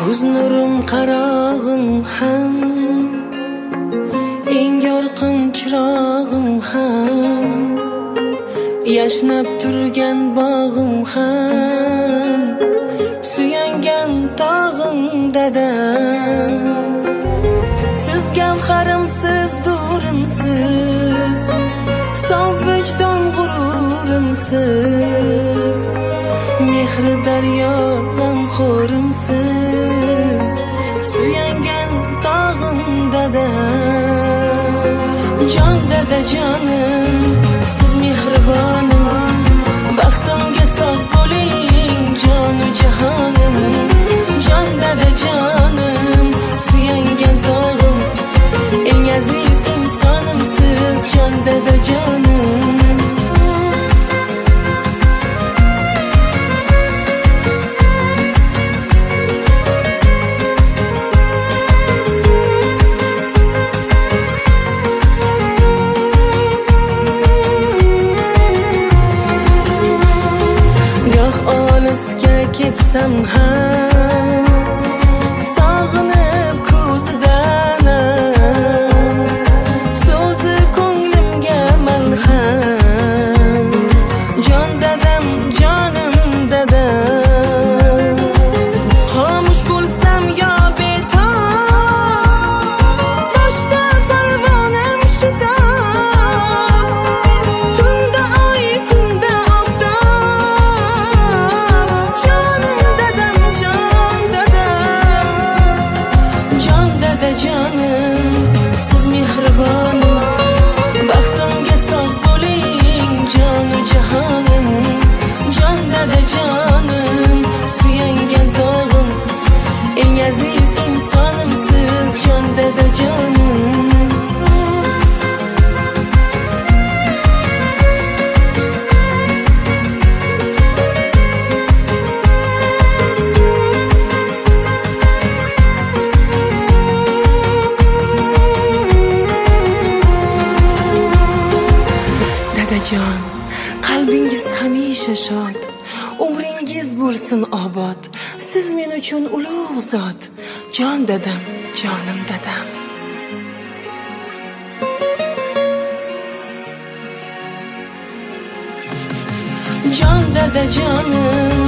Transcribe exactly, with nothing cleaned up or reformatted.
ko'z nurim qarog'im ham, eng yorqin chirog'im ham, yashnab turgan bog'im ham, suyangan tog'im dadam. Siz gavharimsiz, durimsiz, sof vijdon g'ururimsiz, mehri daryo g'amxo'rimsiz, suyangan tog'im dadam. Jon dada jonim, siz mehribonim, baxtimga sog' bo'ling jonu jahonim. Jon dada jonim, suyangan tog'im, eng aziz insonim siz, jon dada jonim. Goh olisga ketsam ham, sog'inib ko'zidanam, so'zi ko'nglimga malham. Jon dadam, jonim dadam, xomush bo'lsam yo betob, boshda parvonam shitob, tunda oy, kunda oftob. Jonim dadam, jon dadam, jon dada jonim, siz mehribonim, baxtimga sog' bo'ling jonu jahonim. Jon dada jonim, suyangan tog'im, eng aziz insonim siz, jon dada jonim. Dadajon, qalbingiz hamisha shod, umringiz bo'lsin obod, siz men uchun ulug' zot. Jon dadam, jonim dadam. Jon dada jonim,